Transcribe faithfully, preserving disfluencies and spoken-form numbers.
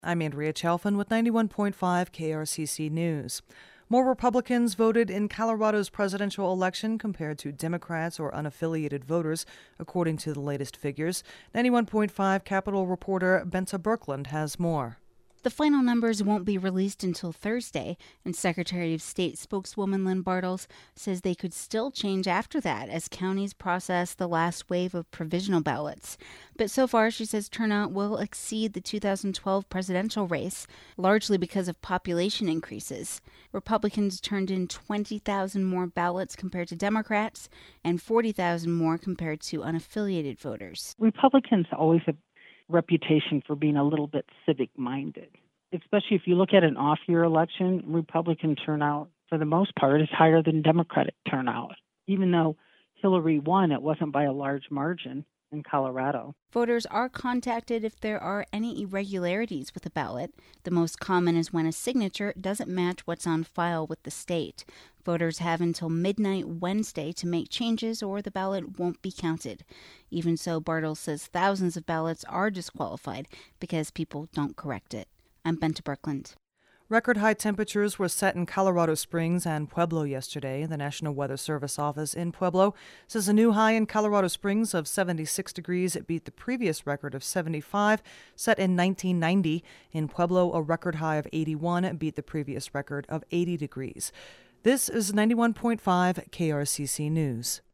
I'm Andrea Chalfin with ninety-one point five K R C C News. More Republicans voted in Colorado's presidential election compared to Democrats or unaffiliated voters, according to the latest figures. ninety-one point five Capitol reporter Benta Birkeland has more. The final numbers won't be released until Thursday, and Secretary of State spokeswoman Lynn Bartels says they could still change after that as counties process the last wave of provisional ballots. But so far, she says turnout will exceed the two thousand twelve presidential race, largely because of population increases. Republicans turned in twenty thousand more ballots compared to Democrats and forty thousand more compared to unaffiliated voters. Republicans always have reputation for being a little bit civic-minded, especially if you look at an off-year election. Republican turnout, for the most part, is higher than Democratic turnout. Even though Hillary won, it wasn't by a large margin in Colorado. Voters are contacted if there are any irregularities with a ballot. The most common is when a signature doesn't match what's on file with the state. Voters have until midnight Wednesday to make changes or the ballot won't be counted. Even so, Bartels says thousands of ballots are disqualified because people don't correct it. I'm Benta Birkeland. Record high temperatures were set in Colorado Springs and Pueblo yesterday. The National Weather Service office in Pueblo says a new high in Colorado Springs of seventy-six degrees beat the previous record of seventy-five set in nineteen ninety. In Pueblo, a record high of eighty-one beat the previous record of eighty degrees. This is ninety-one point five K R C C News.